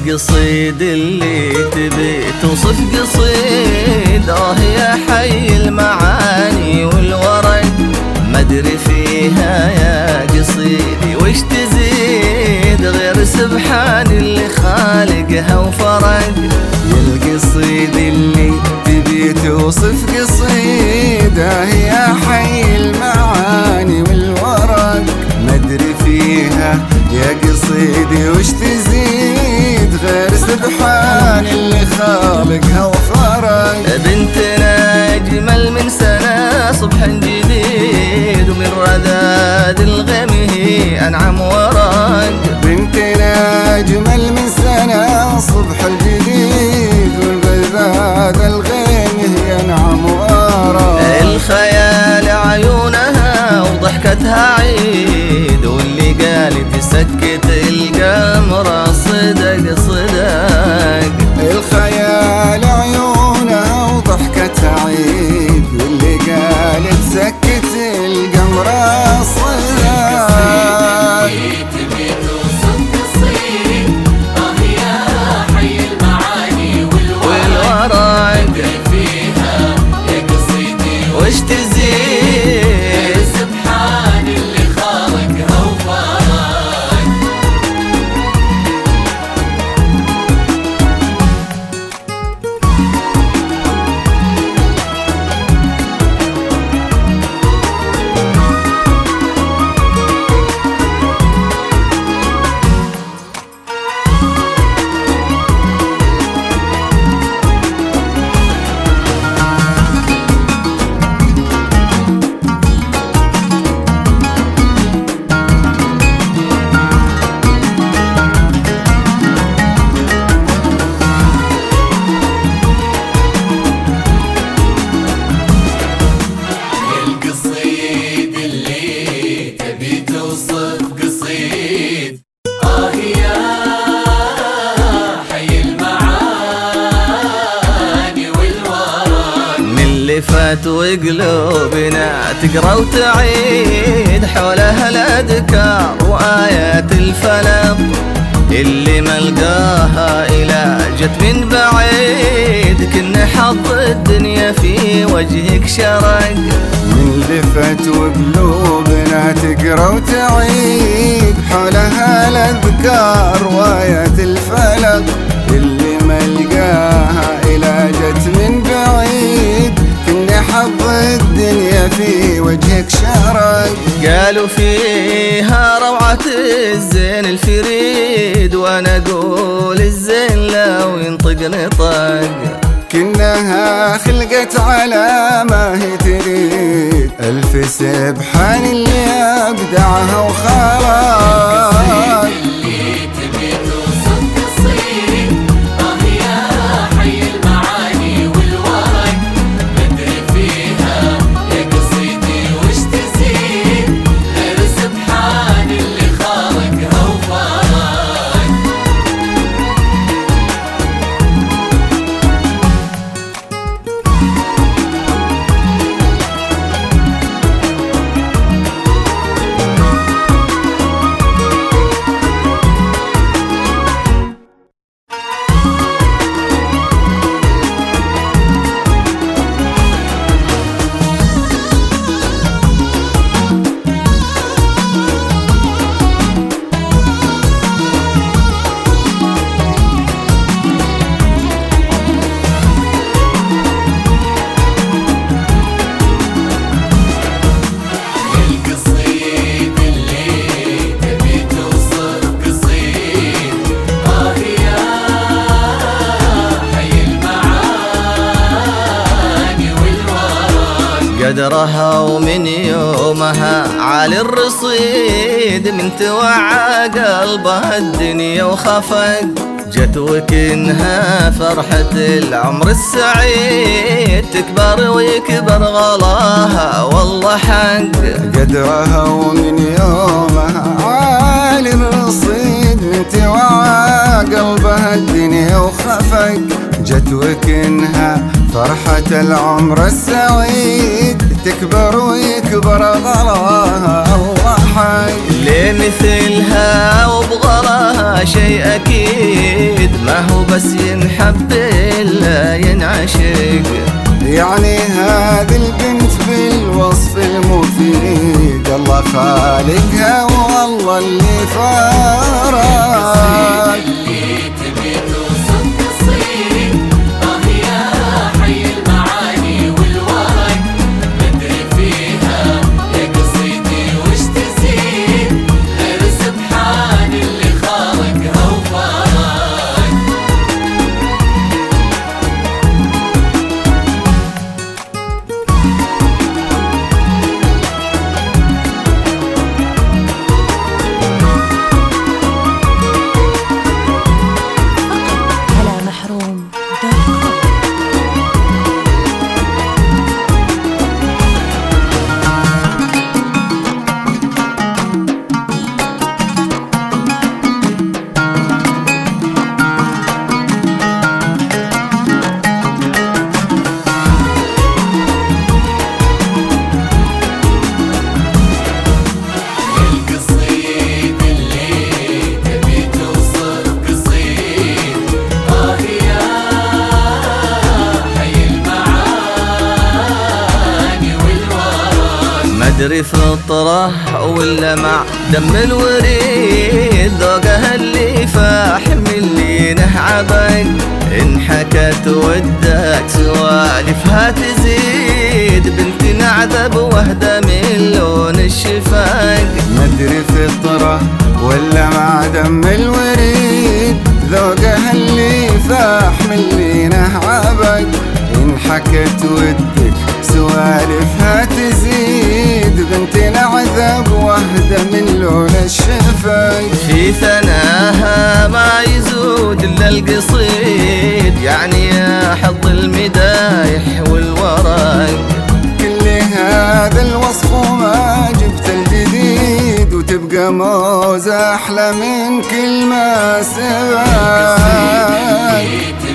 القصيد اللي تبي توصف قصيد يا حي المعاني والورد، ما ادري فيها يا قصيدي وش تزيد غير سبحان اللي خالقها وفرق. يا القصيد اللي تبي توصف قصيده يا حي المعاني والورق، ما ادري فيها يا قصيدي وش تزيد غير سبحان اللي خالقها وفرق. بنتنا اجمل من سنه صبح جديد، ومن رذاذ الغيم هي انعم ورق. بنتنا اجمل من سنه صبح الجديد، والرذاذ الغيم هي انعم ورق. الخيال عيونها وضحكتها عيد، واللي قالت سكت القمر صدق صدق. الخيال عيونها وضحكتها عيد، واللي قالت سكت القمر صدق. تبي توصف قصيد يا حي المعاني والورق، فيها يا قصيدي وش تزيد سبحان اللي خالقها وفرق. فات وقلوبنا تقرا وتعيد حولها الاذكار وايات الفلق، اللي ملقاها إلى جت من بعيد، كنا حظ الدنيا في وجهك شرق. من لفت وقلوبنا تقرا وتعيد حولها الاذكار وايات الفلق، اللي ملقاها إلى جت من بعيد، كنا حظ الدنيا في وجهك شرق. قالوا فيها روعة الزين الفريد، وانا اقول الزين لو ينطق نطق. كنها خلقت على ما هي تريد، ألف سبحان اللي أبدعها وخلق. قدرها ومن يومها عالي الرصيد، من توعى قلبها الدنيا وخفق. جت وكنها فرحة العمر السعيد، تكبر ويكبر غلاها والله حق. قدرها ومن يومها عالي الرصيد، من توعى قلبها الدنيا وخفق. جت وكنها فرحة العمر السعيد، تكبر ويكبر غلاها الله حق. ليه مثلها وبغلاها شيء أكيد، ما هو بس ينحب إلا ينعشق. يعني هذه البنت بالوصف المفيد، الله خالقها والله اللي فارق. اللي تبي توصف قصيد يا حي المعاني والورق، مدري فيها يا قصيدي وش تزيد غير سبحان اللي خالقها وفارق. مدري فطرة ولا مع دم الوريد، ذوقها اللي فاحم اللي نهعبق، إن حكت ودك سوالفها تزيد، بنت نعذب وهدى من لون الشفاق. مدري فطرة ولا مع دم الوريد، ذوقها اللي فاحم اللي نهعبق، إن حكت ودك سوالفها تزيد، بنت نعذب وهدى من لون الشفاق. في ثناها ما يزود الا القصيد، يعني يا حظ المدايح والورق. كل هذا الوصف وما جبت الجديد، وتبقى موزة أحلى من كل ما سبق.